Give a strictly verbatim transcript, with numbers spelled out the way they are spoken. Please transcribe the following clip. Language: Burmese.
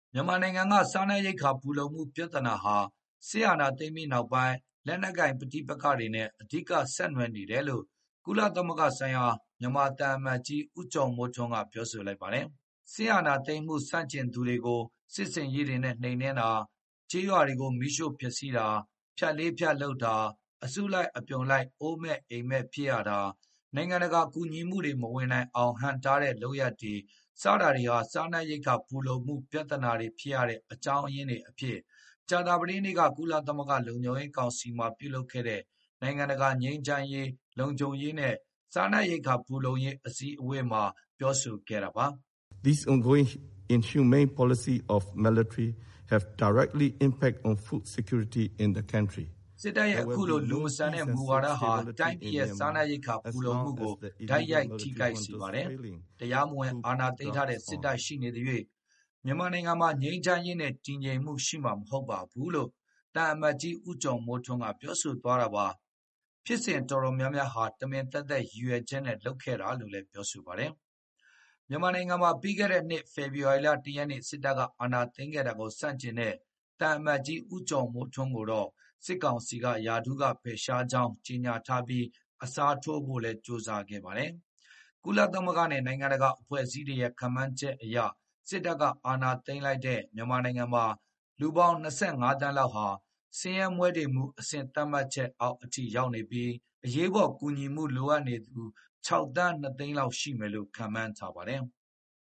မြန်မာနိုင်ငံကစားနပ်ရိက္ခာဖူလုံမှုပြဿနာဟာစစ်အာဏာသိမ်းပြီးနောက်ပိုင်းလက်နက်ကိုင်ပဋိပက္ခတွေနဲ့အဓိကဆက်နွယ်နေတယ်လို့ကုလသမဂ္ဂဆိုင်ရာမြန်မာသံအမတ်ကြီးဦးကျော်မိုးထွန်းကပြောဆိုလိုက်ပါတယ်။စစ်အာဏာသိမ်းမှုဆန့်ကျင်သူတွေကိုစစ်စင်ရေးတွေနဲ့နှိမ်နင်းတာ၊ကျေးရွာတွေကိုမီးရှို့ဖျက်ဆီးတာ၊ဖြတ်လေးဖြတ်လုပ်တာ၊အစုလိုက်အပြုံလိုက်အိုးမဲ့အိမ်မဲ့ဖြစ်ရတာ၊နိုင်ငံတကာကူညီမှုတွေမဝင်နိုင်အောင်ဟန့်တားတဲ့လုပ်ရပ်တွေစတာတွေဟာစားနပ်ရိက္ခာဖူလုံမှုပြဿနာတွေဖြစ်ရတဲ့အကြောင်းအရင်းတွေအဖြစ်ကြာသပတေးနေ့ကကုလသမဂ္ဂလုံခြုံရေးကောင်စီမှာပြုလုပ်ခဲ့တဲ့နိုင်ငံတကာငြိမ်းချမ်းရေးလုံခြုံရေးနဲ့စားနပ်ရိက္ခာဖူလုံရေးအစည်းအဝေးမှာပြောဆိုခဲ့တာပါ။ This ongoing inhumane policy of military have directly impact on food security in the country. စစ်တပ်ရဲ့အခုလိုလူမဆန်တဲ့မူဝါဒဟာတိုင်းပြည်ရဲ့စားနပ်ရိက္ခာဖူလုံမှုကိုဓာတ်ရိုက်ထိခိုက်စေပါတယ်။တရားမဝင်အာဏာသိမ်းထားတဲ့စစ်တပ်ရှိနေသရွေ့မြန်မာနိုင်ငံမှာငြိမ်းချမ်းရေးနဲ့တည်ငြိမ်မှုရှိမှာမဟုတ်ပါဘူးလို့တန်အမတ်ကြီးဦးကျော်မိုးထွန်းကပြောဆိုသွားတာပါ။ဖြစ်စဉ်တော်တော်များများဟာတမင်သက်သက်ရည်ရွယ်ချက်နဲ့လုပ်ခဲ့တာလို့လည်းပြောဆိုပါတယ်။မြန်မာနိုင်ငံမှာပြီးခဲ့တဲ့နှစ်ဖေဖော်ဝါရီလတရက်နေ့စစ်တပ်ကအာဏာသိမ်းခဲ့တာကိုဆန့်ကျင်တဲ့တန်အမတ်ကြီးဦးကျော်မိုးထွန်းကိုတော့စစ်ကောင်စီကယာထုကဖယ်ရှားကြောင်းကြေညာထားပြီးအစားထိုးဖို့လည်းကြိုးစားခဲ့ပါတယ်။ကုလသမဂ္ဂနဲ့နိုင်ငံတကာအဖွဲ့အစည်းတွေရဲ့ခန့်မှန်းချက်အရစစ်တပ်ကအာဏာသိမ်းလိုက်တဲ့မြန်မာနိုင်ငံမှာလူပေါင်း၂၅သန်းလောက်ဟာဆင်းရဲမွဲတေမှုအဆင့်သတ်မှတ်ချက်အောက်အထိရောက်နေပြီးအရေးပေါ်ကူညီမှုလိုအပ်နေသူ၆သန်း၂သိန်းလောက်ရှိမယ်လို့ခန့်မှန်းထားပါတယ်။